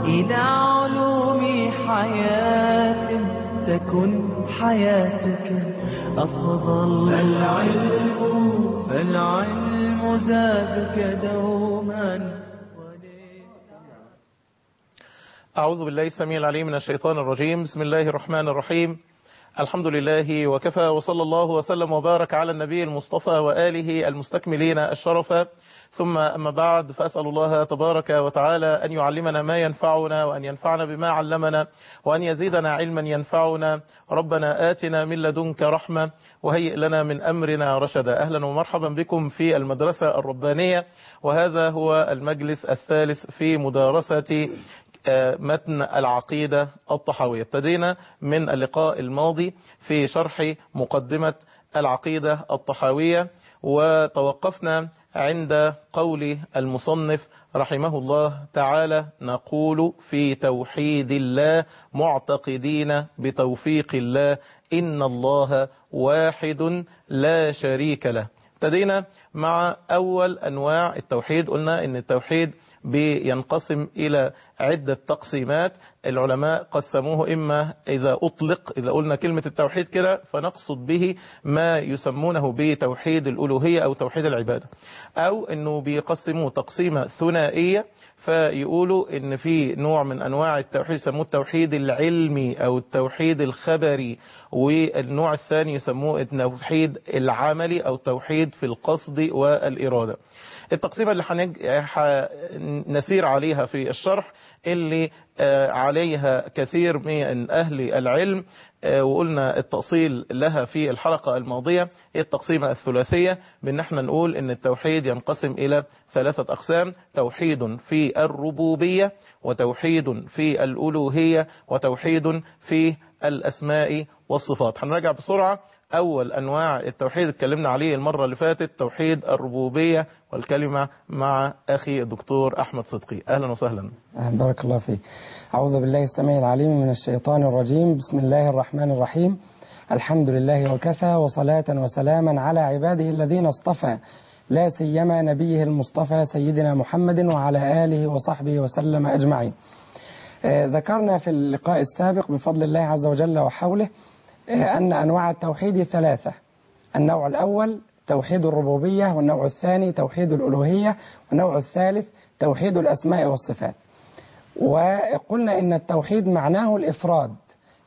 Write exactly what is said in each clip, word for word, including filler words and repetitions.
إلى علوم حياة تكن حياتك أفضل. فالعلم فالعلم زادك دوما. أعوذ بالله السميع العليم من الشيطان الرجيم. بسم الله الرحمن الرحيم. الحمد لله وكفى، وصلى الله وسلم وبارك على النبي المصطفى وآله المستكملين الشرف، ثم أما بعد، فأسأل الله تبارك وتعالى أن يعلمنا ما ينفعنا، وأن ينفعنا بما علمنا، وأن يزيدنا علما ينفعنا. ربنا آتنا من لدنك رحمة وهيئ لنا من أمرنا رشدا. أهلا ومرحبا بكم في المدرسة الربانية، وهذا هو المجلس الثالث في مدارسة متن العقيدة الطحاوية. ابتدينا من اللقاء الماضي في شرح مقدمة العقيدة الطحاوية، وتوقفنا عند قول المصنف رحمه الله تعالى: نقول في توحيد الله معتقدين بتوفيق الله إن الله واحد لا شريك له. ابتدينا مع أول أنواع التوحيد. قلنا إن التوحيد بينقسم إلى عدة تقسيمات. العلماء قسموه إما إذا أطلق، إذا قلنا كلمة التوحيد كده فنقصد به ما يسمونه بتوحيد الألوهية أو توحيد العبادة، أو أنه بيقسموه تقسيمة ثنائية، فيقولوا ان في نوع من انواع التوحيد يسموه التوحيد العلمي او التوحيد الخبري، والنوع الثاني يسموه التوحيد العملي او التوحيد في القصد والإرادة. التقسيمة اللي هنسير عليها في الشرح اللي عليها كثير من أهل العلم، وقلنا التأصيل لها في الحلقة الماضية، هي التقسيمة الثلاثية، بأن احنا نقول ان التوحيد ينقسم إلى ثلاثة أقسام: توحيد في الربوبية، وتوحيد في الألوهية، وتوحيد في الأسماء والصفات. هنراجع بسرعة. أول أنواع التوحيد اتكلمنا عليه المرة اللي فاتت توحيد الربوبية، والكلمة مع أخي الدكتور أحمد صدقي. أهلا وسهلا. بارك الله فيك. أعوذ بالله السميع العليم من الشيطان الرجيم. بسم الله الرحمن الرحيم. الحمد لله وكفى، وصلاة وسلاما على عباده الذين اصطفى، لا سيما نبيه المصطفى سيدنا محمد وعلى آله وصحبه وسلم أجمعين. آه ذكرنا في اللقاء السابق بفضل الله عز وجل وحوله أن أنواع التوحيد ثلاثة: النوع الأول توحيد الربوبية، والنوع الثاني توحيد الألوهية، والنوع الثالث توحيد الأسماء والصفات. وقلنا إن التوحيد معناه الإفراد،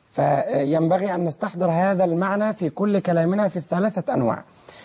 فينبغي أن نستحضر هذا المعنى في كل كلامنا في الثلاثة أنواع.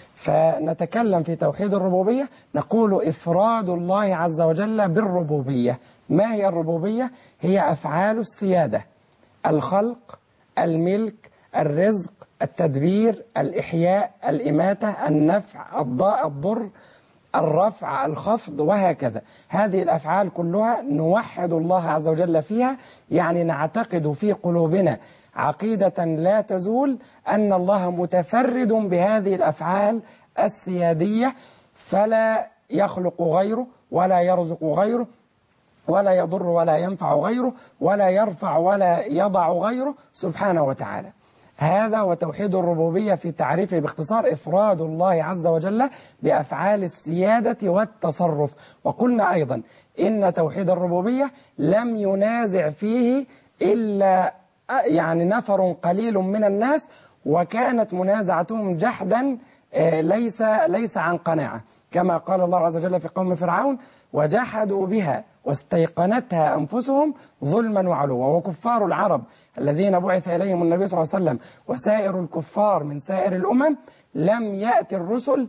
فنتكلم في توحيد الربوبية، نقول إفراد الله عز وجل بالربوبية. ما هي الربوبية؟ هي أفعال السيادة: الخلق، الملك، الرزق، التدبير، الإحياء، الإماتة، النفع، الضر، الرفع، الخفض، وهكذا. هذه الأفعال كلها نوحد الله عز وجل فيها، يعني نعتقد في قلوبنا عقيدة لا تزول أن الله متفرد بهذه الأفعال السيادية، فلا يخلق غيره، ولا يرزق غيره، ولا يضر ولا ينفع غيره، ولا يرفع ولا يضع غيره سبحانه وتعالى. هذا وتوحيد الربوبية في تعريفه باختصار: إفراد الله عز وجل بأفعال السيادة والتصرف. وقلنا أيضا إن توحيد الربوبية لم ينازع فيه إلا يعني نفر قليل من الناس، وكانت منازعتهم جحدا ليس ليس عن قناعة، كما قال الله عز وجل في قوم فرعون: وجحدوا بها واستيقنتها أنفسهم ظلما وعلوا. وكفار العرب الذين بعث إليهم النبي صلى الله عليه وسلم وسائر الكفار من سائر الأمم لم يأتي الرسل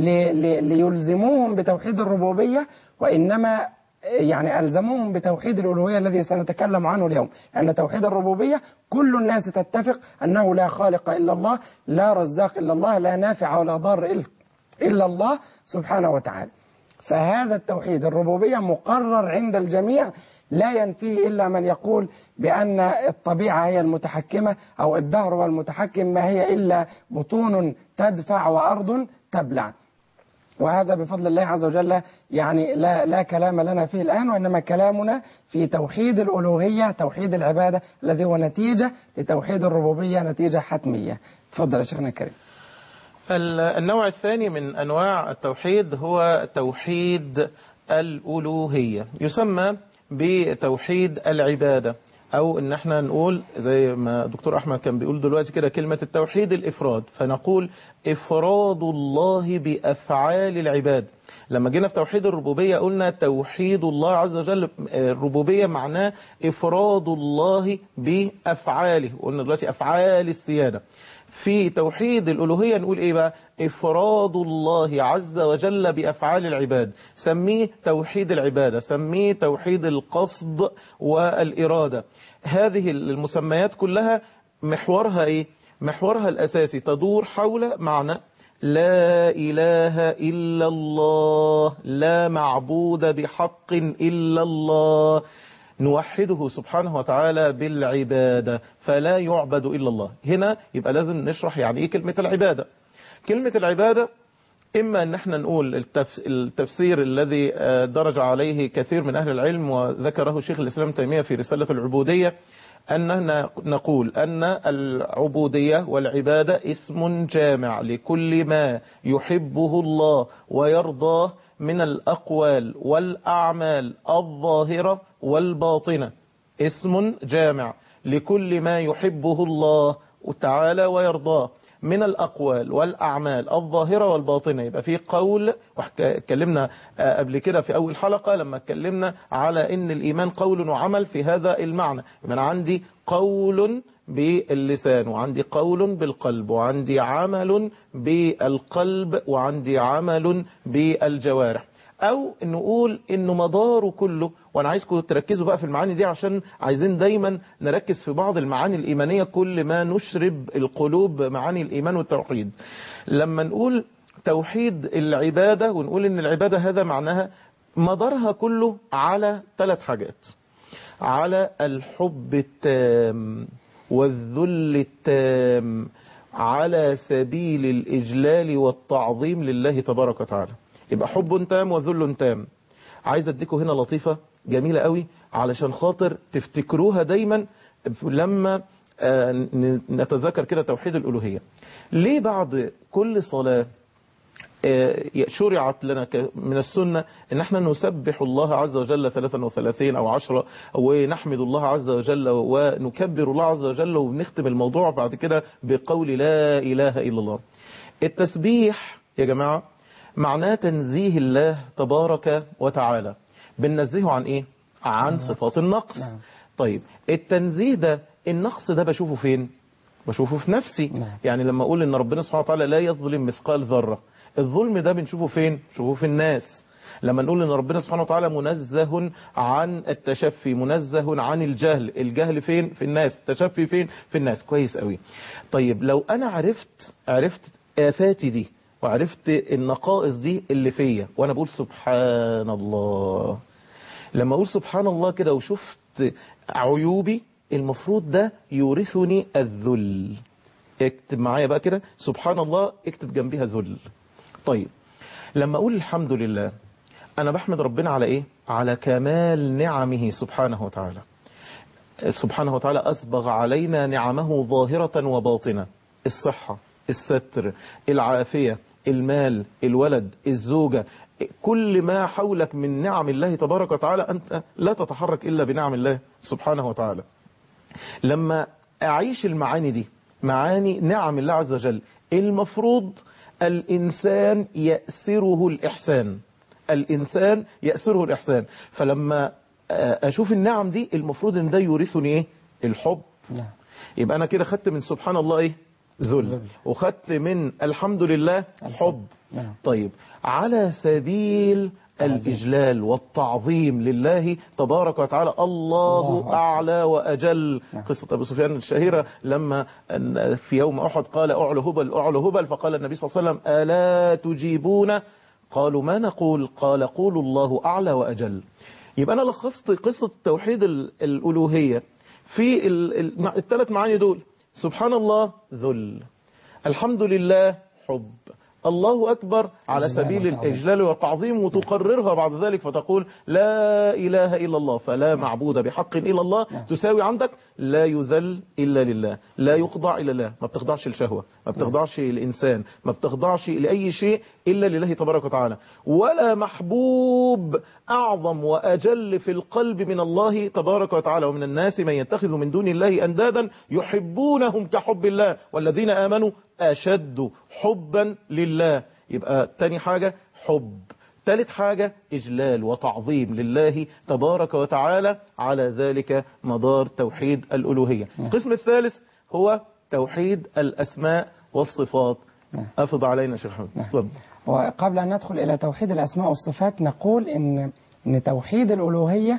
ليلزموهم بتوحيد الربوبية، وإنما يعني ألزموهم بتوحيد الألوهية الذي سنتكلم عنه اليوم. أن توحيد الربوبية كل الناس تتفق أنه لا خالق إلا الله، لا رزاق إلا الله، لا نافع ولا ضار إلا الله سبحانه وتعالى. فهذا التوحيد الربوبية مقرر عند الجميع، لا ينفيه إلا من يقول بأن الطبيعة هي المتحكمة أو الدهر هو المتحكم، ما هي إلا بطون تدفع وأرض تبلع. وهذا بفضل الله عز وجل يعني لا, لا كلام لنا فيه الآن، وإنما كلامنا في توحيد الألوهية، توحيد العبادة الذي هو نتيجة لتوحيد الربوبية، نتيجة حتمية. تفضل يا شيخنا الكريم. النوع الثاني من أنواع التوحيد هو توحيد الألوهية، يسمى بتوحيد العبادة، أو إن احنا نقول زي ما دكتور أحمد كان بيقول دلوقتي كده كلمة التوحيد الإفراد، فنقول إفراد الله بأفعال العباد. لما جينا في توحيد الربوبية قلنا توحيد الله عز وجل، الربوبية معناه إفراد الله بأفعاله، قلنا دلوقتي أفعال السيادة. في توحيد الألوهية نقول إيه بقى؟ إفراد الله عز وجل بأفعال العباد، سميه توحيد العبادة، سميه توحيد القصد والإرادة. هذه المسميات كلها محورها إيه؟ محورها الأساسي تدور حول معنى لا إله إلا الله، لا معبود بحق إلا الله، نوحده سبحانه وتعالى بالعبادة، فلا يعبد إلا الله. هنا يبقى لازم نشرح يعني إيه كلمة العبادة. كلمة العبادة إما أن احنا نقول التفسير الذي درج عليه كثير من أهل العلم وذكره شيخ الإسلام تيمية في رسالة العبودية، أننا نقول أن العبودية والعبادة اسم جامع لكل ما يحبه الله ويرضاه من الأقوال والأعمال الظاهرة والباطنة، اسم جامع لكل ما يحبه الله تعالى ويرضاه من الأقوال والأعمال الظاهرة والباطنة. يبقى في قول، واتكلمنا قبل كده في أول حلقة لما اتكلمنا على إن الإيمان قول وعمل في هذا المعنى. يبقى أنا عندي قول باللسان، وعندي قول بالقلب، وعندي عمل بالقلب، وعندي عمل بالجوارح. او نقول انه مداره كله، وانا عايزكم تركزوا بقى في المعاني دي عشان عايزين دايما نركز في بعض المعاني الايمانية كل ما نشرب القلوب معاني الايمان والتوحيد. لما نقول توحيد العبادة ونقول ان العبادة هذا معناها مدارها كله على ثلاث حاجات: على الحب التام والذل التام على سبيل الإجلال والتعظيم لله تبارك وتعالى. يبقى حب تام وذل تام. عايز اديكم هنا لطيفة جميلة قوي علشان خاطر تفتكروها دايما لما نتذكر كده توحيد الألوهية. ليه بعد كل صلاة شرعت لنا من السنة ان احنا نسبح الله عز وجل ثلاثا وثلاثين او عشرة، ونحمد الله عز وجل ونكبر الله عز وجل، ونختم الموضوع بعد كده بقول لا اله الا الله؟ التسبيح يا جماعة معناه تنزيه الله تبارك وتعالى. بننزهه عن ايه؟ عن صفات النقص. طيب التنزيه ده، النقص ده بشوفه فين؟ بشوفه في نفسي. يعني لما اقول ان ربنا سبحانه وتعالى لا يظلم مثقال ذرة، الظلم ده بنشوفه فين؟ بنشوفه في الناس. لما نقول ان ربنا سبحانه وتعالى منزه عن التشفي، منزه عن الجهل، الجهل فين؟ في الناس. التشفي فين؟ في الناس. كويس قوي. طيب لو انا عرفت عرفت آفاتي دي وعرفت النقائص دي اللي فيا، وانا بقول سبحان الله، لما اقول سبحان الله كده وشفت عيوبي، المفروض ده يورثني الذل. اكتب معايا بقى كده سبحان الله، اكتب جنبيها ذل. طيب لما اقول الحمد لله، انا بحمد ربنا على ايه؟ على كمال نعمه سبحانه وتعالى. سبحانه وتعالى اسبغ علينا نعمه ظاهرة وباطنة: الصحة، الستر، العافية، المال، الولد، الزوجة، كل ما حولك من نعم الله تبارك وتعالى أنت لا تتحرك إلا بنعم الله سبحانه وتعالى. لما أعيش المعاني دي، معاني نعم الله عز وجل، المفروض الإنسان يأسره الإحسان، الإنسان يأسره الإحسان. فلما أشوف النعم دي، المفروض إن ده يورثني إيه؟ الحب. يبقى أنا كده خدت من سبحان الله إيه؟ ذل، وخدت من الحمد لله حب. طيب على سبيل الإجلال والتعظيم لله تبارك وتعالى، الله أعلى وأجل. قصة أبو سفيان الشهيرة لما في يوم أحد قال أعلى هبل أعلى هبل، فقال النبي صلى الله عليه وسلم ألا تجيبون؟ قالوا ما نقول؟ قال قولوا الله أعلى وأجل. يبقى أنا لخصت قصة توحيد الألوهية في الثلاث معاني دول: سبحان الله ذل، الحمد لله حب، الله أكبر على إجلال سبيل وتعظيم. الإجلال والتعظيم، وتقررها بعد ذلك فتقول لا إله إلا الله، فلا معبود بحق إلا الله. نعم. تساوي عندك لا يذل إلا لله، لا يخضع إلا لله، ما بتخضعش لشهوة، ما بتخضعش لإنسان، ما بتخضعش لأي شيء إلا لله تبارك وتعالى. ولا محبوب أعظم وأجل في القلب من الله تبارك وتعالى. ومن الناس من يتخذ من دون الله أندادا يحبونهم كحب الله والذين آمنوا أشد حبا لله. يبقى تاني حاجة حب، ثالث حاجة إجلال وتعظيم لله تبارك وتعالى. على ذلك مدار توحيد الألوهية. القسم الثالث هو توحيد الأسماء والصفات. أفض علينا شيخ حمد. تفضل. وقبل أن ندخل إلى توحيد الأسماء والصفات نقول إن إن توحيد الألوهية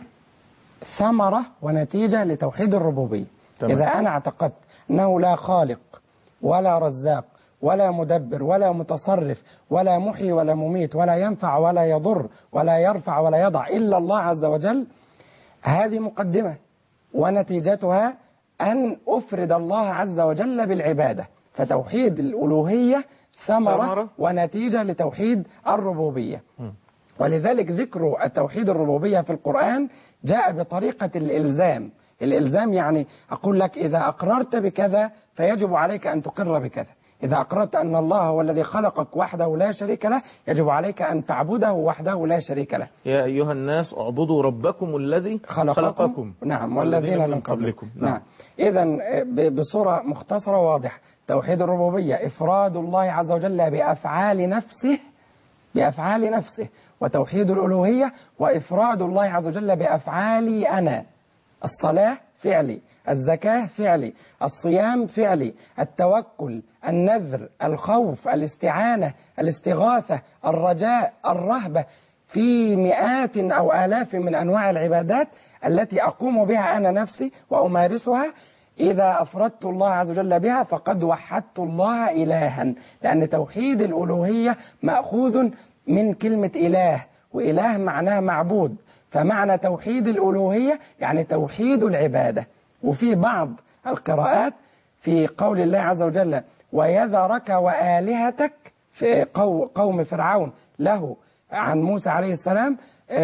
ثمرة ونتيجة لتوحيد الربوبية. تمام. إذا أنا اعتقدت أنه لا خالق ولا رزاق ولا مدبر ولا متصرف ولا محيي ولا مميت ولا ينفع ولا يضر ولا يرفع ولا يضع إلا الله عز وجل، هذه مقدمة، ونتيجتها أن أفرد الله عز وجل بالعبادة. فتوحيد الألوهية ثمرة, ثمرة ونتيجة لتوحيد الربوبية. م. ولذلك ذكر التوحيد الربوبية في القرآن جاء بطريقة الإلزام. الإلزام يعني أقول لك إذا أقررت بكذا فيجب عليك أن تقر بكذا. إذا أقررت أن الله هو الذي خلقك وحده لا شريك له يجب عليك أن تعبده وحده لا شريك له. يا أيها الناس اعبدوا ربكم الذي خلقكم, خلقكم. نعم والذين من قبلكم. نعم, نعم. إذن بصورة مختصرة واضحة توحيد الربوبية إفراد الله عز وجل بأفعال نفسه بأفعال نفسه، وتوحيد الألوهية وإفراد الله عز وجل بأفعالي أنا. الصلاة فعلي، الزكاة فعلي، الصيام فعلي، التوكل، النذر، الخوف، الاستعانة، الاستغاثة، الرجاء، الرهبة، في مئات أو آلاف من أنواع العبادات التي أقوم بها أنا نفسي وأمارسها. إذا أفردت الله عز وجل بها فقد وحدت الله إلها، لأن توحيد الألوهية مأخوذ من كلمة إله، وإله معناه معبود، فمعنى توحيد الألوهية يعني توحيد العبادة. وفي بعض القراءات في قول الله عز وجل ويذرك وآلهتك في قوم فرعون له عن موسى عليه السلام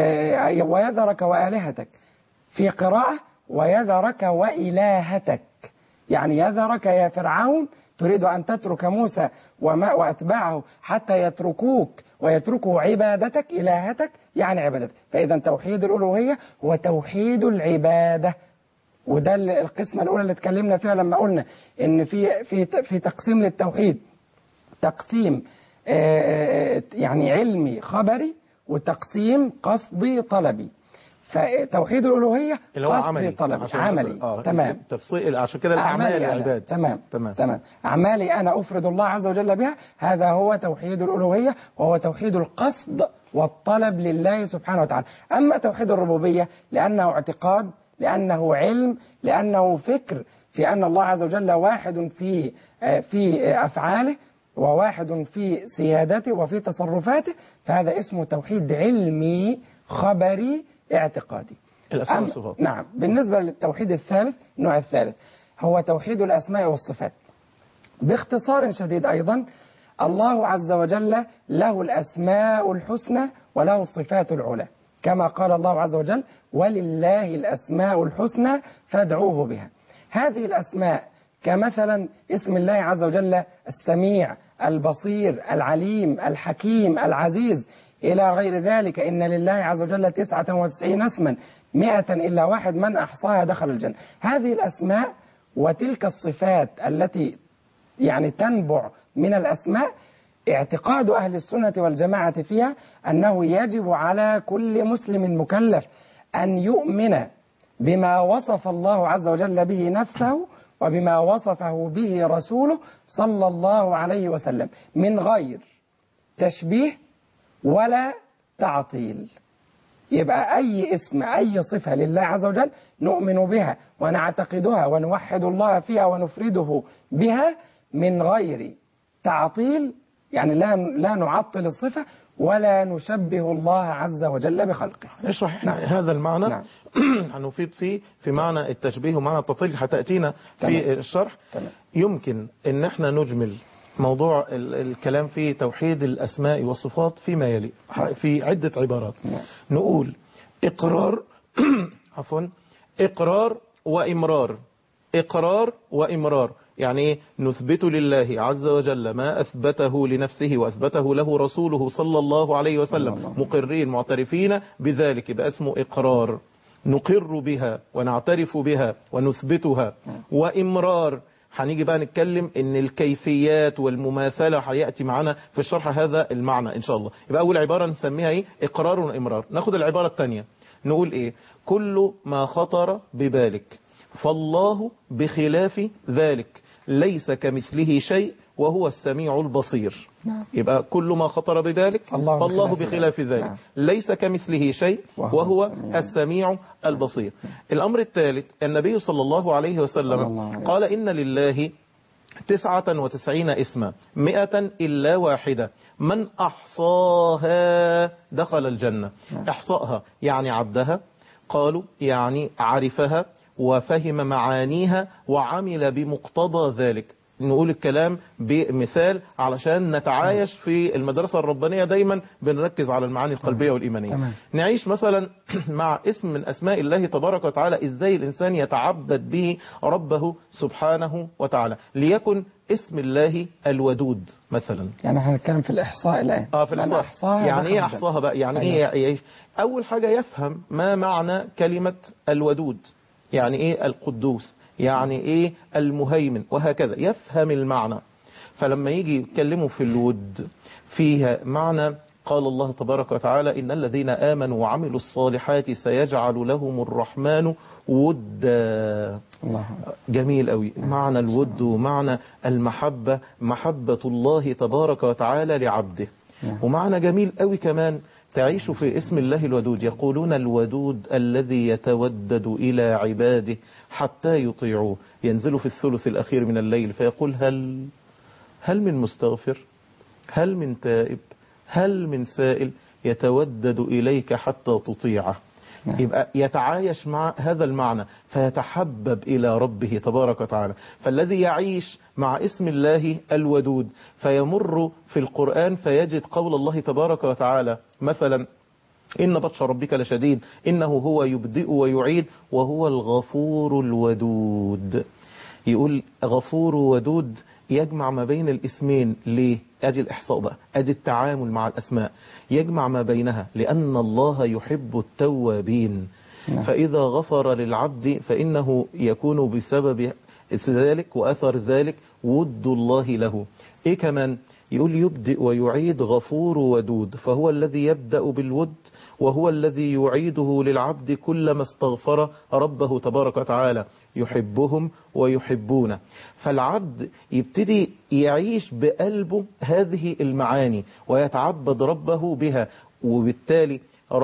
ويذرك وآلهتك، في قراءة ويذرك وإلهتك، يعني يذرك يا فرعون تريد أن تترك موسى وما وأتباعه حتى يتركوك ويتركوا عبادتك إلهتك يعني عبادتك. فإذا توحيد الألوهية هو توحيد العبادة، وده القسمة الأولى اللي اتكلمنا فيها لما قلنا إن في في في تقسيم للتوحيد، تقسيم يعني علمي خبري وتقسيم قصدي طلبي. فتوحيد الألوهية اللي هو عملي طلبي عملي آه تمام تفصيل عشان كده الأعمال العباد تمام تمام تمام أعمالي أنا أفرد الله عز وجل بها، هذا هو توحيد الألوهية، وهو توحيد القصد والطلب لله سبحانه وتعالى. أما توحيد الربوبية لأنه اعتقاد، لأنه علم، لأنه فكر في أن الله عز وجل واحد في في أفعاله وواحد في سيادته وفي تصرفاته، فهذا اسمه توحيد علمي خبري اعتقادي. الأسماء والصفات. نعم. بالنسبة للتوحيد الثالث، النوع الثالث هو توحيد الأسماء والصفات. باختصار شديد أيضا الله عز وجل له الأسماء الحسنى وله الصفات العلى، كما قال الله عز وجل ولله الأسماء الحسنى فادعوه بها. هذه الأسماء كمثلا اسم الله عز وجل السميع البصير العليم الحكيم العزيز إلى غير ذلك. إن لله عز وجل تسعة وتسعين اسما مئة إلا واحد من أحصاها دخل الجنة. هذه الأسماء وتلك الصفات التي يعني تنبع من الأسماء، اعتقاد أهل السنة والجماعة فيها أنه يجب على كل مسلم مكلف أن يؤمن بما وصف الله عز وجل به نفسه وبما وصفه به رسوله صلى الله عليه وسلم من غير تشبيه ولا تعطيل. يبقى أي اسم أي صفة لله عز وجل نؤمن بها ونعتقدها ونوحد الله فيها ونفرده بها من غير تعطيل، يعني لا لا نعطل الصفة ولا نشبه الله عز وجل بخلقه. نشرح نعم. هذا المعنى نعم. هنفيد فيه في معنى التشبيه ومعنى التطبيق، هتأتينا في الشرح. تمام. يمكن ان احنا نجمل موضوع ال- الكلام في توحيد الأسماء والصفات فيما يلي في عدة عبارات. نقول إقرار عفوا إقرار وإمرار. إقرار وإمرار يعني إيه؟ نثبت لله عز وجل ما أثبته لنفسه وأثبته له رسوله صلى الله عليه وسلم، مقرين معترفين بذلك، يبقى اسمه إقرار، نقر بها ونعترف بها ونثبتها. وإمرار هنيجي بقى نتكلم ان الكيفيات والمماثلة هيأتي معنا في الشرح هذا المعنى ان شاء الله. يبقى اول عبارة نسميها ايه؟ اقرار وامرار. ناخد العبارة الثانية نقول ايه؟ كل ما خطر ببالك فالله بخلاف ذلك ليس كمثله شيء وهو السميع البصير. نعم. يبقى كل ما خطر ببالك الله فالله بخلاف بخلاف ذلك. ذلك نعم. ليس كمثله شيء وهو وهو السميع. السميع البصير. الأمر الثالث النبي صلى الله عليه صلى وسلم الله عليه قال إن لله تسعة وتسعين اسما مئة إلا واحدة من أحصاها دخل الجنة. إحصاءها يعني عدها، قالوا يعني عرفها وفهم معانيها وعمل بمقتضى ذلك. نقول الكلام بمثال علشان نتعايش في المدرسة الربانية، دايما بنركز على المعاني القلبية والإيمانية. تمام. نعيش مثلا مع اسم من أسماء الله تبارك وتعالى، إزاي الإنسان يتعبد به ربه سبحانه وتعالى. ليكن اسم الله الودود مثلا. يعني هنتكلم في الإحصاء الآن. اه في من الإحصاء. أحصاها يعني ايه دخل احصاها بقى؟ يعني أيوة. ايه يعيش؟ اول حاجة يفهم ما معنى كلمة الودود، يعني ايه القدوس، يعني ايه المهيمن، وهكذا يفهم المعنى. فلما يجي يتكلموا في الود فيها معنى، قال الله تبارك وتعالى إن الذين آمنوا وعملوا الصالحات سيجعل لهم الرحمن ودا. الله. جميل قوي معنى الود ومعنى المحبة، محبة الله تبارك وتعالى لعبده. ومعنى جميل قوي كمان تعيش في اسم الله الودود. يقولون الودود الذي يتودد إلى عباده حتى يطيعوه، ينزل في الثلث الأخير من الليل فيقول هل هل من مستغفر، هل من تائب، هل من سائل، يتودد إليك حتى تطيعه. يبقى يتعايش مع هذا المعنى فيتحبب إلى ربه تبارك وتعالى. فالذي يعيش مع اسم الله الودود فيمر في القرآن فيجد قول الله تبارك وتعالى مثلا إن بطش ربك لشديد إنه هو يبدئ ويعيد وهو الغفور الودود. يقول غفور ودود يجمع ما بين الاسمين. ليه؟ أدي الإحصاء بقى، أدي التعامل مع الأسماء، يجمع ما بينها لأن الله يحب التوابين. فإذا غفر للعبد فإنه يكون بسبب ذلك وأثر ذلك ود الله له. إيه كمان؟ يقول يبدئ ويعيد غفور ودود، فهو الذي يبدأ بالود وهو الذي يعيده للعبد كلما استغفر ربه تبارك وتعالى، يحبهم ويحبونه. فالعبد يبتدي يعيش بقلبه هذه المعاني ويتعبد ربه بها، وبالتالي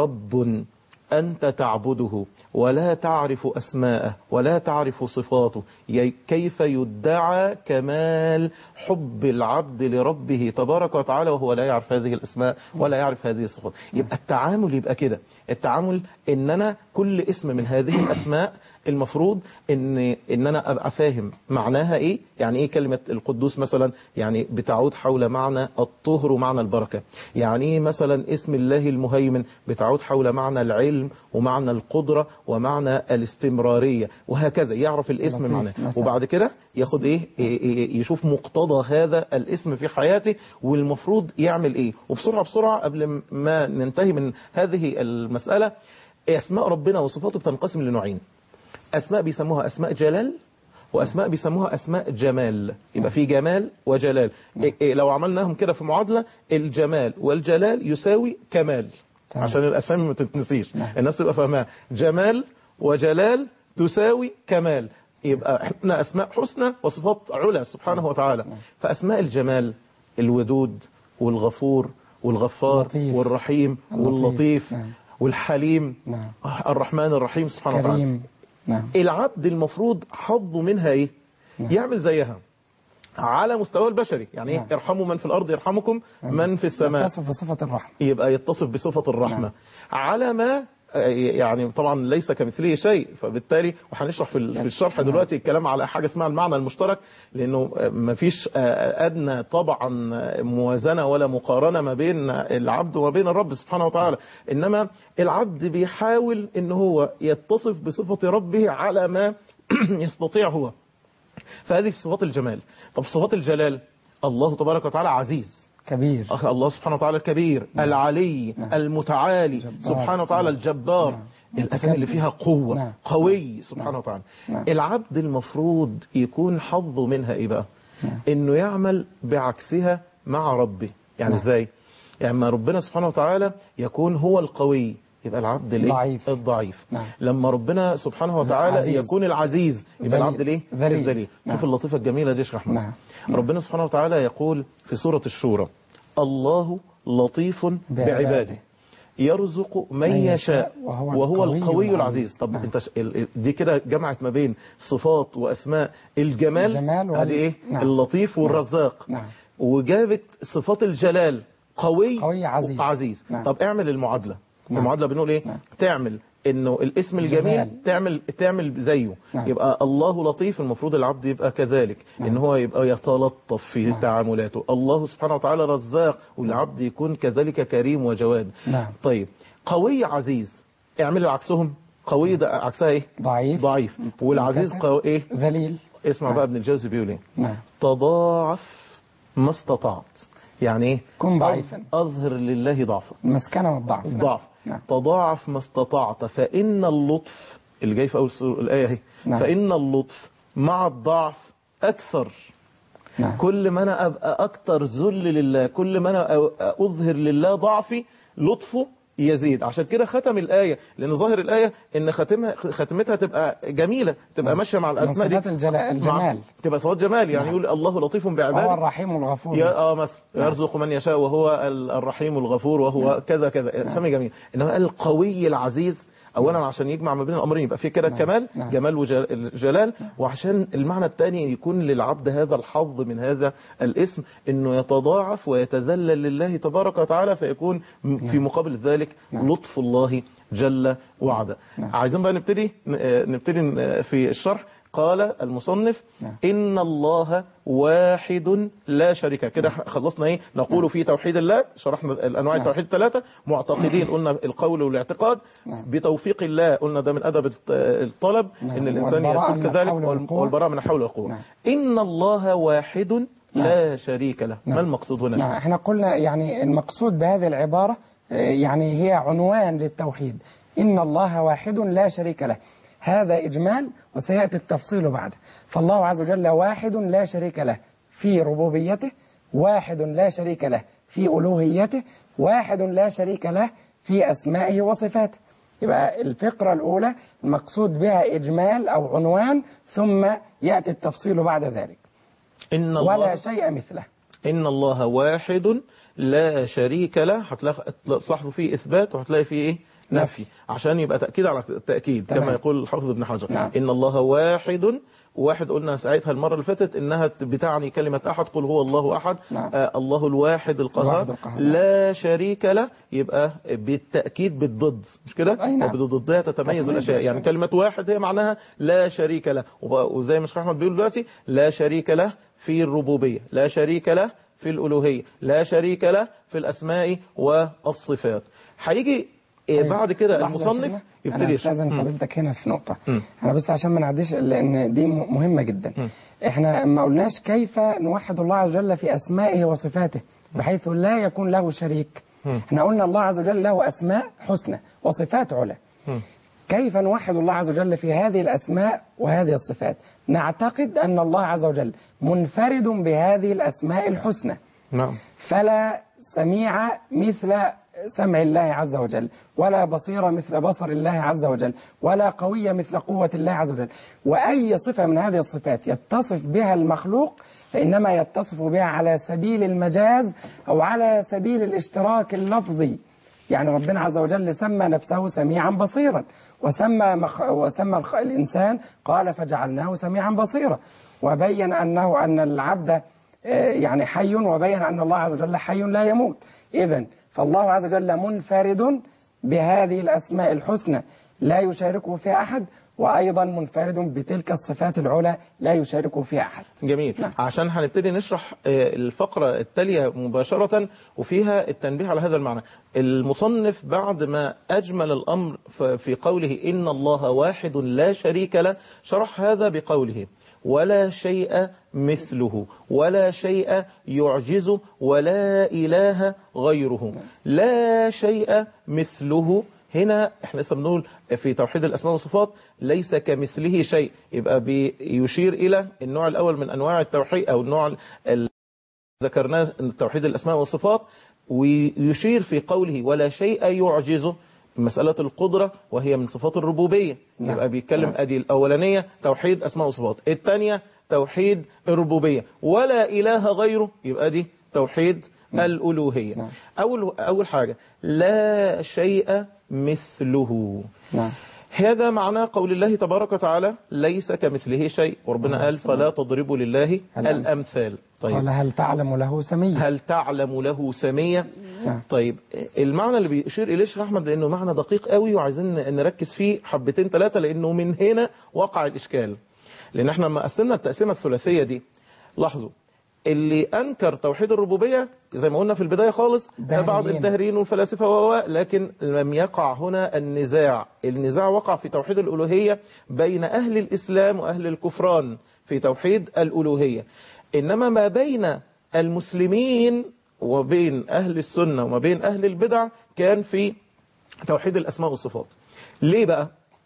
رب أنت تعبده ولا تعرف أسماءه ولا تعرف صفاته، كيف يدعى كمال حب العبد لربه تبارك وتعالى وهو لا يعرف هذه الأسماء ولا يعرف هذه الصفات. يبقى التعامل يبقى كده، التعامل إن أنا كل اسم من هذه الأسماء المفروض إن, إن أنا أبقى فاهم معناها إيه. يعني إيه كلمة القدوس مثلا؟ يعني بتعود حول معنى الطهر ومعنى البركة. يعني إيه مثلا اسم الله المهيمن؟ بتعود حول معنى العلم ومعنى القدرة ومعنى الاستمرارية، وهكذا يعرف الاسم معناه. وبعد كده ياخد ايه يشوف مقتضى هذا الاسم في حياته والمفروض يعمل ايه. وبسرعة بسرعة قبل ما ننتهي من هذه المسألة، اسماء ربنا وصفاته بتنقسم لنوعين. اسماء بيسموها اسماء جلال واسماء بيسموها اسماء جمال. يبقى في جمال وجلال. إيه لو عملناهم كده في معادلة، الجمال والجلال يساوي كمال، عشان الأسامي ما تتنسيش، الناس تبقى فاهمها. جمال وجلال تساوي كمال. يبقى احنا أسماء حسنى وصفات علا سبحانه وتعالى. فأسماء الجمال الودود والغفور والغفار اللطيف والرحيم واللطيف والحليم الرحمن الرحيم سبحانه وتعالى. العبد المفروض حظه منها ايه؟ يعمل زيها على مستوى البشري. يعني ايه؟ ارحموا من في الارض يرحمكم من في السماء. يتصف بصفة الرحمة. يبقى يتصف بصفة الرحمة. نعم. على ما يعني طبعا ليس كمثله شيء، فبالتالي وهنشرح في في الشرح دلوقتي الكلام على حاجة اسمها المعنى المشترك، لأنه ما فيش أدنى طبعا موازنة ولا مقارنة ما بين العبد وما بين الرب سبحانه وتعالى، إنما العبد بيحاول إن هو يتصف بصفة ربه على ما يستطيع هو. فهذه في صفات الجمال. طب في صفات الجلال، الله تبارك وتعالى عزيز كبير، الله سبحانه وتعالى الكبير، نعم. العلي، نعم. المتعالي، جبار. سبحانه وتعالى الجبار، نعم. الأسامي اللي فيها قوة، نعم. قوي سبحانه نعم. وتعالى. نعم. العبد المفروض يكون حظه منها إيه بقى؟ نعم. إنه يعمل بعكسها مع ربه. يعني نعم. إزاي؟ يعني ما ربنا سبحانه وتعالى يكون هو القوي، يبقى العبد ضعيف. الضعيف. نعم. لما ربنا سبحانه وتعالى عزيز. يكون العزيز، يبقى العبد ليه؟ الذليل. نعم. شوف اللطيفة الجميلة دي يا شيخ أحمد. نعم. ربنا سبحانه وتعالى يقول في سورة الشورى: الله لطيف بعباده يرزق من يشاء وهو, وهو القوي العزيز. طب نعم. انت دي كده جمعت ما بين صفات واسماء الجمال، ادي ايه؟ نعم. اللطيف والرزاق. نعم. وجابت صفات الجلال، قوي, قوي عزيز, عزيز. نعم. طب اعمل المعادلة. نعم. المعادلة بنقول ايه؟ نعم. تعمل انه الاسم الجميل جمال. تعمل تعمل زيه. نعم. يبقى الله لطيف، المفروض العبد يبقى كذلك. نعم. ان هو يبقى يتلطف في نعم. تعاملاته. الله سبحانه وتعالى رزاق، والعبد يكون كذلك كريم وجواد. نعم. طيب قوي عزيز، اعمل عكسهم. قوي ده عكسها ايه؟ ضعيف. ضعيف. والعزيز قوي ايه؟ ذليل. اسمع نعم. بقى ابن الجوزي بيقول ايه؟ نعم. تضاعف ما استطعت. يعني ايه؟ كن ضعيفا، اظهر لله ضعفا. المسكنة والضعف. الضعف. نعم. تضاعف ما استطعت، فإن اللطف اللي جاي في أول الآية اهي. نعم. فإن اللطف مع الضعف أكثر. نعم. كل ما أنا أبقى أكثر ذل لله، كل ما أنا أظهر لله ضعفي، لطفه يزيد. عشان كده ختم الآية، لأن ظاهر الآية إن ختمها ختمتها تبقى جميلة، تبقى ماشية مع الأسماء دي، الجمال، تبقى صفات جمال. يعني يقول الله لطيف بعباده وهو الرحيم الغفور. يا اه مثلا يرزق من يشاء وهو الرحيم الغفور وهو كذا كذا، اسامي جميل. انما القوي العزيز اولا عشان يجمع ما بين الامرين، يبقى في كده كمال، جمال وجلال، وعشان المعنى الثاني يكون للعبد هذا الحظ من هذا الاسم، انه يتضاعف ويتذلل لله تبارك وتعالى، فيكون في مقابل ذلك لطف الله جل وعلا. عايزين بقى نبتدي نبتدي في الشرح. قال المصنف: إن الله واحد لا شريك. كده خلصنا ايه نقول في توحيد الله، شرحنا الأنواع التوحيد الثلاثة. معتقدين قلنا القول والاعتقاد، بتوفيق الله قلنا ده من أدب الطلب إن الإنسان يقول كذلك، والبراءة من الحول والقوة. إن الله واحد لا شريك له. ما المقصود هنا؟ نعم. احنا قلنا يعني المقصود بهذه العبارة يعني هي عنوان للتوحيد، إن الله واحد لا شريك له. هذا إجمال وسيأتي التفصيل بعده. فالله عز وجل واحد لا شريك له في ربوبيته، واحد لا شريك له في ألوهيته، واحد لا شريك له في أسمائه وصفاته. يبقى الفقرة الأولى المقصود بها إجمال أو عنوان، ثم يأتي التفصيل بعد ذلك. إن ولا شيء مثله. إن الله واحد لا شريك له. هتلاحظوا فيه إثبات وهتلاقي فيه إيه؟ نفي، عشان يبقى تأكيد على التأكيد. تمام. كما يقول الحافظ ابن حجر. نعم. إن الله واحد. واحد قلنا ساعتها المرة اللي فاتت إنها بتعني كلمة أحد، قل هو الله أحد. نعم. آه الله الواحد القهار. لا شريك له، يبقى بالتأكيد بالضد، مش كده؟ نعم. وبالضدها تتميز الأشياء. يعني كلمة واحد هي معناها لا شريك له، وزي ما الشيخ أحمد بيقول دلوقتي لا شريك له في الربوبية، لا شريك له في الألوهية، لا شريك له في الأسماء والصفات. هيجي طيب. بعد كده المصنف يبتدي. أنا أستاذن فضيلتك هنا في نقطة. م. أنا بس عشان ما نعديش، لأن دي مهمة جدا. م. إحنا ما قلناش كيف نوحد الله عز وجل في أسمائه وصفاته بحيث لا يكون له شريك. م. إحنا قلنا الله عز وجل له أسماء حسنى وصفات علا. م. كيف نوحد الله عز وجل في هذه الأسماء وهذه الصفات؟ نعتقد أن الله عز وجل منفرد بهذه الأسماء الحسنى. نعم. فلا سميع مثل سمع الله عز وجل، ولا بصيرة مثل بصر الله عز وجل، ولا قوية مثل قوة الله عز وجل. وأي صفة من هذه الصفات يتصف بها المخلوق فإنما يتصف بها على سبيل المجاز أو على سبيل الاشتراك اللفظي. يعني ربنا عز وجل سمى نفسه سميعا بصيرا، وسمى, مخ... وسمى الخ... الإنسان قال فجعلناه سميعا بصيرا، وبين أنه أن العبد يعني حي، وبين أن الله عز وجل حي لا يموت. إذن فالله عز وجل منفرد بهذه الأسماء الحسنى لا يشاركه فيها أحد، وأيضا منفرد بتلك الصفات العلى لا يشاركه فيها أحد. جميل. نعم. عشان هنبتدي نشرح الفقرة التالية مباشرة وفيها التنبيه على هذا المعنى. المصنف بعد ما أجمل الأمر في قوله إن الله واحد لا شريك له، شرح هذا بقوله ولا شيء مثله ولا شيء يعجزه ولا إله غيره. لا شيء مثله، هنا احنا لسه بنقول في توحيد الأسماء والصفات ليس كمثله شيء، يبقى بيشير إلى النوع الأول من أنواع التوحيد أو النوع ذكرناه توحيد الأسماء والصفات، ويشير في قوله ولا شيء يعجزه مسألة القدرة وهي من صفات الربوبية. نعم. يبقى بيتكلم أدي الأولانية توحيد أسماء وصفات، الثانية توحيد الربوبية، ولا إله غيره يبقى دي توحيد نعم. الألوهية. نعم. أول أول حاجة لا شيء مثله. نعم. هذا معنى قول الله تبارك وتعالى ليس كمثله شيء، وربنا قال فلا تضربوا لله الأمثال. طيب قال هل تعلم له سمية؟ هل تعلم له سمية؟ نعم. طيب المعنى اللي بيشير إليه شيخ أحمد لأنه معنى دقيق قوي وعايزين نركز فيه حبتين ثلاثة، لأنه من هنا وقع الإشكال. لأن احنا لما قسمنا التقسيمة الثلاثية دي، لاحظوا اللي أنكر توحيد الربوبية زي ما قلنا في البداية خالص بعض الدهريين والفلاسفة و لكن لم يقع هنا النزاع. النزاع وقع في توحيد الألوهية بين أهل الإسلام وأهل الكفران في توحيد الألوهية، إنما ما بين المسلمين وبين أهل السنة وما بين أهل البدع كان في توحيد الأسماء والصفات. ليه بقى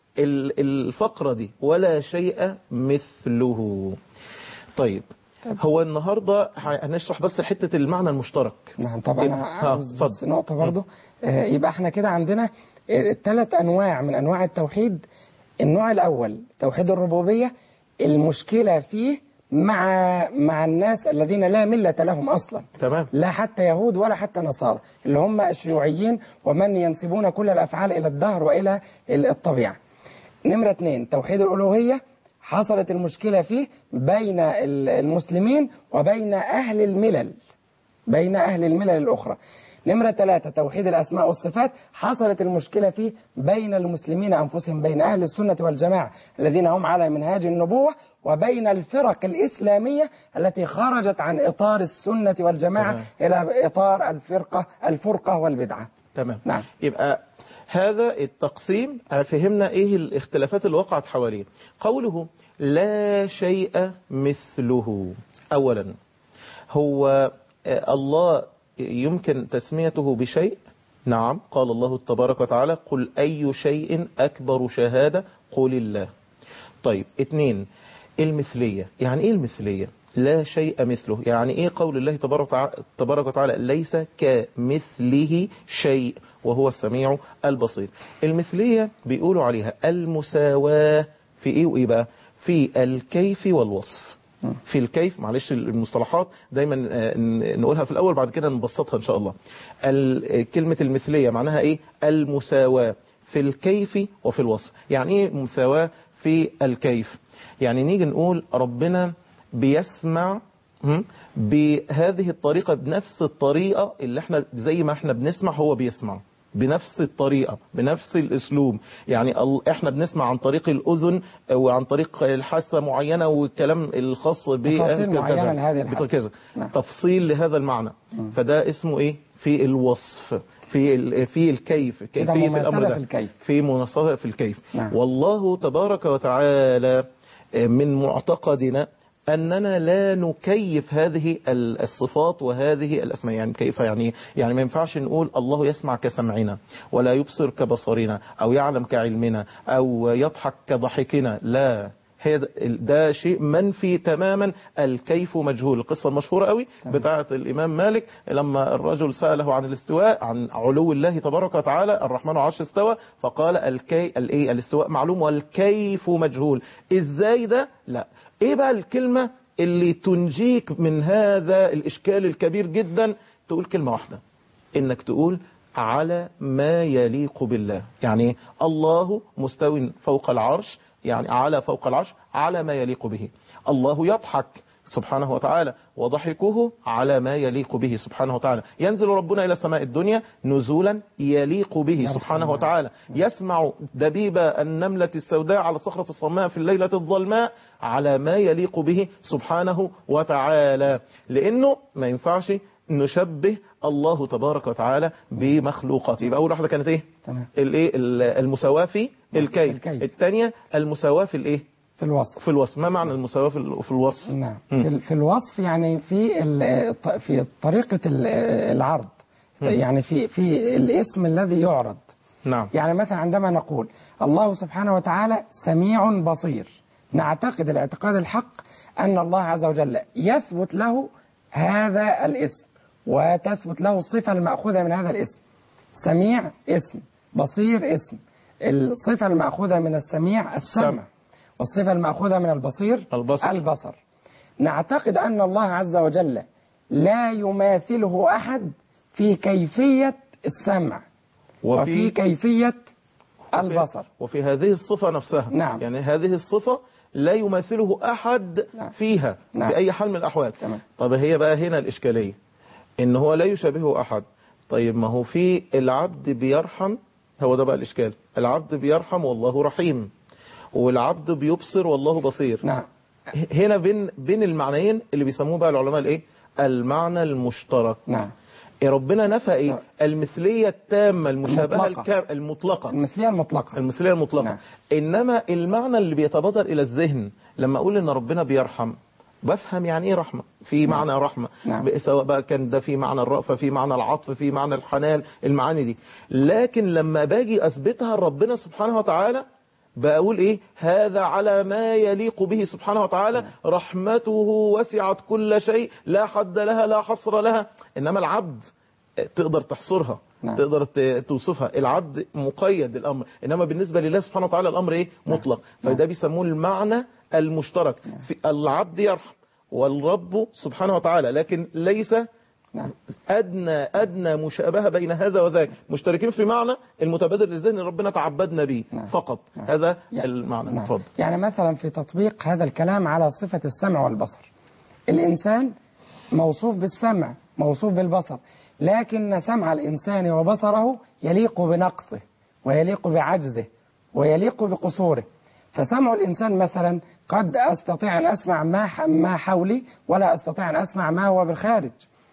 الفقرة دي ولا شيء مثله؟ طيب هو النهاردة هنشرح بس حتة المعنى المشترك. نعم طبعا. عاوز بس نقطة برضو، آه يبقى احنا كده عندنا ثلاث أنواع من أنواع التوحيد. النوع الأول توحيد الربوبية، المشكلة فيه مع مع الناس الذين لا ملة لهم أصلا. تمام. لا حتى يهود ولا حتى نصارى، اللي هم الشيوعيين ومن ينسبون كل الأفعال إلى الدهر وإلى الطبيعة. نمرة اثنين توحيد الألوهية، حصلت المشكلة فيه بين المسلمين وبين أهل الملل، بين أهل الملل الأخرى. نمرة ثلاثة توحيد الأسماء والصفات، حصلت المشكلة فيه بين المسلمين أنفسهم، بين أهل السنة والجماعة الذين هم على منهاج النبوة، وبين الفرق الإسلامية التي خرجت عن إطار السنة والجماعة تمام. إلى إطار الفرقة الفرقة والبدعة. تمام. نعم. يبقى هذا التقسيم فهمنا ايه الاختلافات اللي وقعت حواليه. قوله لا شيء مثله، اولا هو الله يمكن تسميته بشيء؟ نعم، قال الله تبارك وتعالى قل اي شيء اكبر شهادة قل الله. طيب اثنين المثلية، يعني ايه المثلية؟ لا شيء مثله، يعني ايه قول الله تبارك وتعالى ليس كمثله شيء وهو السميع البصير؟ المثلية بيقولوا عليها المساواة في ايه وايه بقى؟ في الكيف والوصف. في الكيف، معلش المصطلحات دايما نقولها في الاول بعد كده نبسطها ان شاء الله. كلمة المثلية معناها ايه؟ المساواة في الكيف وفي الوصف. يعني ايه مساواة في الكيف؟ يعني نيجي نقول ربنا بيسمع بهذه الطريقة بنفس الطريقة اللي احنا زي ما احنا بنسمع هو بيسمع بنفس الطريقة بنفس الاسلوب. يعني احنا بنسمع عن طريق الاذن وعن طريق الحاسة معينة والكلام الخاص بكذا تفصيل لهذا المعنى. فده اسمه ايه؟ في الوصف، في في الكيف، كيفية الامر ده، في, في مناصفة في الكيف. نعم. والله تبارك وتعالى من معتقدنا أننا لا نكيف هذه الصفات وهذه الأسماء. يعني كيف يعني يعني ما ينفعش نقول الله يسمع كسمعنا ولا يبصر كبصرنا أو يعلم كعلمنا أو يضحك كضحكنا، لا، ده شيء منفي تماما. الكيف مجهول. القصة المشهورة قوي بتاعة الإمام مالك لما الرجل سأله عن الاستواء، عن علو الله تبارك وتعالى، الرحمن على العرش استوى، فقال الكي الايه الاستواء معلوم والكيف مجهول. ازاي ده؟ لا. ايه بقى الكلمة اللي تنجيك من هذا الإشكال الكبير جدا؟ تقول كلمة واحدة، انك تقول على ما يليق بالله. يعني الله مستوٍ فوق العرش، يعني على فوق العرش على ما يليق به. الله يضحك سبحانه وتعالى، وضحكه على ما يليق به سبحانه وتعالى. ينزل ربنا إلى السماء الدنيا نزولا يليق به سبحانه وتعالى. يسمع دبيب النملة السوداء على الصخرة الصماء في الليلة الظلماء على ما يليق به سبحانه وتعالى، لأنه ما ينفعش نشبه الله تبارك وتعالى بمخلوقاته. يبقى أول واحدة كانت إيه؟ تمام. الإيه؟ المساواة في الكيف. الكيف. الثانية المساواة في الإيه؟ في الوصف. في الوصف. ما معنى المساواة في في الوصف؟ نعم. في, في الوصف يعني في ال- في طريقة ال- العرض، يعني في في الاسم الذي يعرض. نعم. يعني مثلا عندما نقول الله سبحانه وتعالى سميع بصير، نعتقد الاعتقاد الحق أن الله عز وجل يثبت له هذا الاسم وتثبت له الصفة المأخوذة من هذا الاسم. سميع اسم، بصير اسم. الصفة المأخوذة من السميع السمع، والصفة المأخوذة من البصير البصر. البصر. نعتقد أن الله عز وجل لا يماثله أحد في كيفية السمع وفي, وفي كيفية البصر وفي هذه الصفة نفسها. نعم. يعني هذه الصفة لا يماثله أحد نعم. فيها. نعم. بأي حال من الأحوال. تمام. طب هي بقى هنا الإشكالية إن هو لا يشابهه أحد. طيب ما هو في العبد بيرحم، هو ده بقى الإشكال. العبد بيرحم والله رحيم، والعبد بيبصر والله بصير. نعم. هنا بين بين المعنيين اللي بيسموه بقى العلماء الايه؟ المعنى المشترك. نعم. ربنا نفى ايه؟ المثلية التامة المشابهة المطلقة. الكام المطلقة. المثلية المطلقة. المثلية المطلقة. نعم. انما المعنى اللي بيتبادر الى الذهن لما اقول ان ربنا بيرحم، بفهم يعني ايه رحمة، في معنى رحمة. نعم. سواء بقى كان ده في معنى الرأفة، في معنى العطف، في معنى الحنان، المعاني دي. لكن لما باجي اثبتها لربنا سبحانه وتعالى بقول ايه؟ هذا على ما يليق به سبحانه وتعالى. رحمته وسعت كل شيء لا حد لها لا حصر لها. انما العبد تقدر تحصرها. نعم. تقدر توصفها. العبد مقيد الامر، انما بالنسبة لله سبحانه وتعالى الامر ايه؟ مطلق. نعم. فده بيسموه المعنى المشترك. نعم. في العبد يرحم والرب سبحانه وتعالى، لكن ليس نعم. أدنى أدنى مشابهة بين هذا وذاك، مشتركين في معنى المتبادر للذهن ربنا تعبدنا به. نعم. فقط. نعم. هذا يعني المعنى. نعم. اتفضل. يعني مثلا في تطبيق هذا الكلام على صفة السمع والبصر، الإنسان موصوف بالسمع موصوف بالبصر، لكن سمع الإنسان وبصره يليق بنقصه ويليق بعجزه ويليق بقصوره. فسمع الإنسان مثلا قد أستطيع أن أسمع ما ما حولي ولا أستطيع أن أسمع ما هو بالخارج،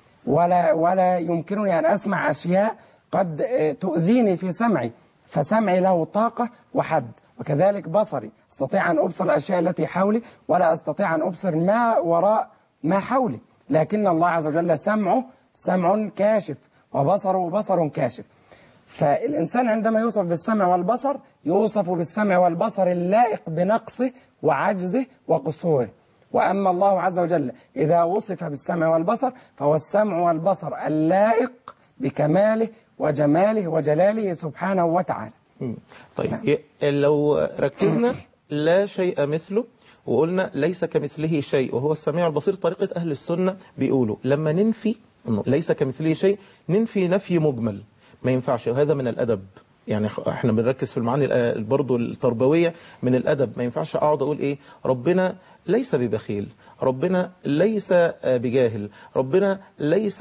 ولا ولا يمكنني أن أسمع أشياء قد تؤذيني في سمعي، فسمعي له طاقة وحد. وكذلك بصري، أستطيع أن أبصر الأشياء التي حولي ولا أستطيع أن أبصر ما وراء ما حولي. لكن الله عز وجل سمعه سمع كاشف وبصره بصر كاشف. فالإنسان عندما يوصف بالسمع والبصر يوصف بالسمع والبصر اللائق بنقصه وعجزه وقصوره. وأما الله عز وجل إذا وصف بالسمع والبصر فهو السمع والبصر اللائق بكماله وجماله وجلاله سبحانه وتعالى. طيب نعم. لو ركزنا لا شيء مثله وقلنا ليس كمثله شيء وهو السميع البصير، طريقة أهل السنة بيقولوا لما ننفي ليس كمثله شيء ننفي نفي مجمل، ما ينفعش، وهذا من الأدب. يعني احنا بنركز في المعاني برضو التربوية من الأدب. ما ينفعش اقعد اقول ايه؟ ربنا ليس ببخيل، ربنا ليس بجاهل، ربنا ليس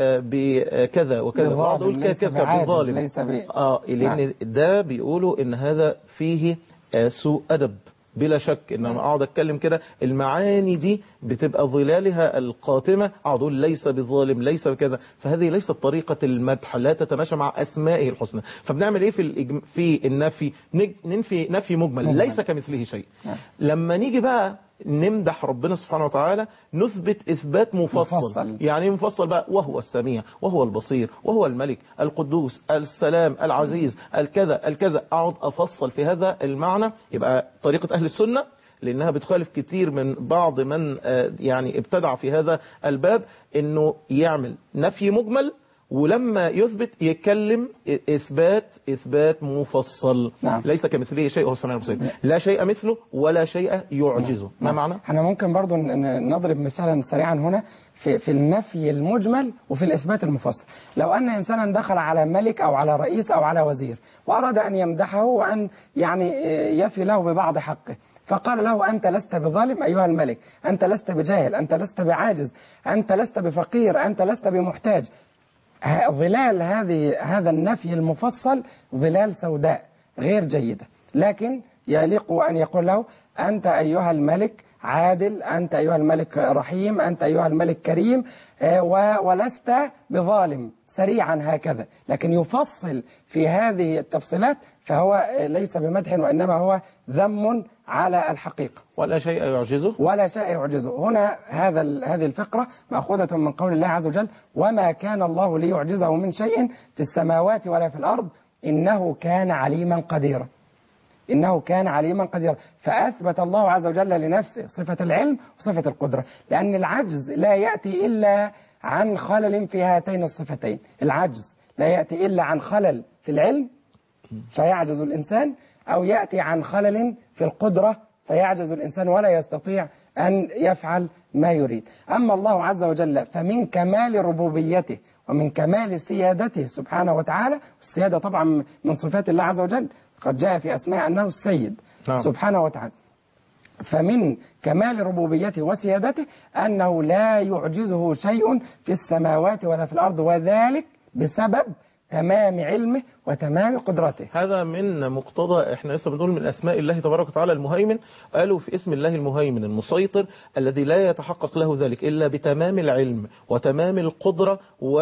بكذا وكذا، اقعد اقول كذا بظالم. اه لان ده بيقولوا ان هذا فيه سوء أدب بلا شك. ان انا اقعد اتكلم كده المعاني دي بتبقى ظلالها القاتمة، اقعد اقول ليس بالظالم ليس بكذا، فهذه ليست طريقة المدح، لا تتماشى مع اسمائه الحسنى. فبنعمل ايه في الإجم... في النفي؟ ننفي نفي مجمل ليس كمثله شيء. لما نيجي بقى نمدح ربنا سبحانه وتعالى نثبت إثبات مفصل. مفصل. يعني مفصل بقى، وهو السميع وهو البصير وهو الملك القدوس السلام العزيز الكذا الكذا، أقعد أفصل في هذا المعنى. يبقى طريقة أهل السنة لأنها بتخالف كتير من بعض من يعني ابتدع في هذا الباب، إنه يعمل نفي مجمل ولما يثبت يتكلم إثبات إثبات مفصل. نعم. ليس كمثله شيء وهو السميع البصير. لا شيء مثله ولا شيء يعجزه. نعم. ما معنى؟ احنا ممكن برضو نضرب مثالا سريعا هنا في في النفي المجمل وفي الإثبات المفصل. لو أن إنسانا دخل على ملك أو على رئيس أو على وزير وأراد أن يمدحه وأن يعني يفي له ببعض حقه، فقال له أنت لست بظالم أيها الملك، أنت لست بجاهل، أنت لست بعاجز، أنت لست بفقير، أنت لست بمحتاج. ظلال هذه هذا النفي المفصل ظلال سوداء غير جيدة، لكن يليق أن يقول له أنت أيها الملك عادل، أنت أيها الملك رحيم، أنت أيها الملك كريم، ولست بظالم سريعا هكذا. لكن يفصل في هذه التفصيلات فهو ليس بمدح وإنما هو ذم على الحقيقة. ولا شيء يعجزه ولا شيء يعجزه. هنا هذا هذه الفقرة مأخوذة من قول الله عز وجل وما كان الله ليعجزه من شيء في السماوات ولا في الأرض إنه كان عليما قديرا. إنه كان عليما قديرا. فأثبت الله عز وجل لنفسه صفة العلم وصفة القدرة، لأن العجز لا يأتي إلا عن خلل في هاتين الصفتين. العجز لا يأتي إلا عن خلل في العلم فيعجز الإنسان، أو يأتي عن خلل في القدرة فيعجز الإنسان ولا يستطيع أن يفعل ما يريد. أما الله عز وجل فمن كمال ربوبيته ومن كمال سيادته سبحانه وتعالى، السيادة طبعا من صفات الله عز وجل، قد جاء في أسماء أنه السيد نعم. سبحانه وتعالى. فمن كمال ربوبيته وسيادته أنه لا يعجزه شيء في السماوات ولا في الأرض، وذلك بسبب تمام علمه وتمام قدرته. هذا من مقتضى، احنا لسه بنقول من اسماء الله تبارك وتعالى المهيمن، قالوا في اسم الله المهيمن المسيطر الذي لا يتحقق له ذلك الا بتمام العلم وتمام القدرة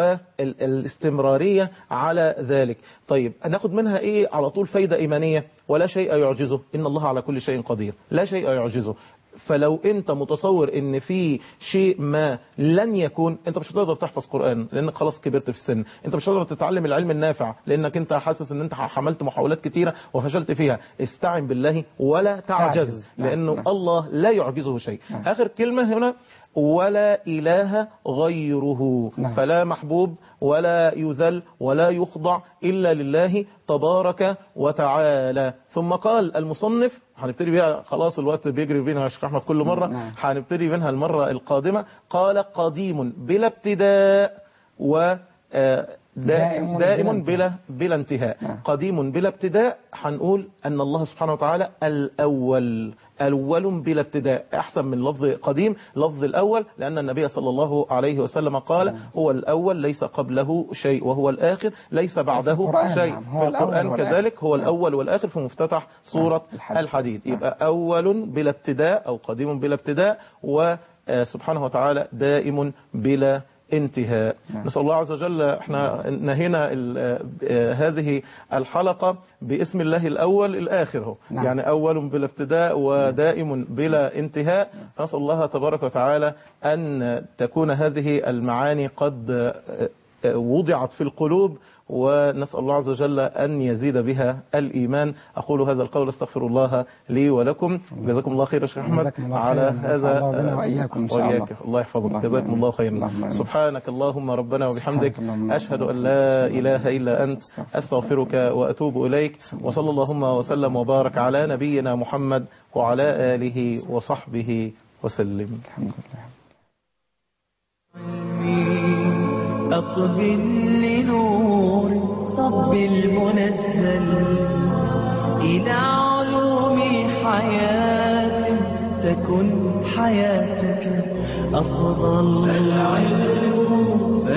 والاستمرارية على ذلك. طيب ناخد منها ايه على طول فايدة ايمانية؟ ولا شيء يعجزه، ان الله على كل شيء قدير، لا شيء يعجزه. فلو انت متصور ان في شيء ما لن يكون، انت مش هتقدر تحفظ قرآن لانك خلاص كبرت في السن، انت مش هتقدر تتعلم العلم النافع لانك انت حاسس ان انت حملت محاولات كتيرة وفشلت فيها. استعن بالله ولا تعجز، لانه نعم. الله لا يعجزه شيء. نعم. اخر كلمة هنا ولا إله غيره. نعم. فلا محبوب ولا يذل ولا يخضع إلا لله تبارك وتعالى. ثم قال المصنف، هنبتدي بيها خلاص الوقت بيجري بينا يا شيخ أحمد كل مرة، نعم. هنبتدي منها المرة القادمة. قال قديم بلا ابتداء و دائم, دائم بلا بلا انتهاء. نعم. قديم بلا ابتداء، هنقول أن الله سبحانه وتعالى الأول، الأول بلا ابتداء، أحسن من لفظ قديم لفظ الأول، لأن النبي صلى الله عليه وسلم قال هو الأول ليس قبله شيء وهو الآخر ليس بعده شيء. في القرآن كذلك هو الأول والآخر في مفتتح سورة الحديد. يبقى أول بلا ابتداء أو قديم بلا ابتداء، وسبحانه وتعالى دائم بلا انتهاء. نعم. نسأل الله عز وجل، احنا نهينا هذه الحلقة باسم الله الأول الآخر، نعم. يعني أول بلا ابتداء ودائم بلا انتهاء. نسأل الله تبارك وتعالى أن تكون هذه المعاني قد وضعت في القلوب، ونسأل الله عز وجل أن يزيد بها الإيمان. أقول هذا القول، استغفر الله لي ولكم. جزاكم الله خير يا شيخ أحمد على هذا، وإياكم إن شاء الله. الله يحفظك، جزاكم الله خيرا. سبحانك اللهم ربنا وبحمدك، أشهد أن لا إله إلا أنت، أستغفرك وأتوب إليك. وصلى اللهم وسلم وبارك على نبينا محمد وعلى آله وصحبه وسلم. الحمد لله. أقبل لنور رب المنزل إلى علوم حياة تكن حياتك أفضل. العلم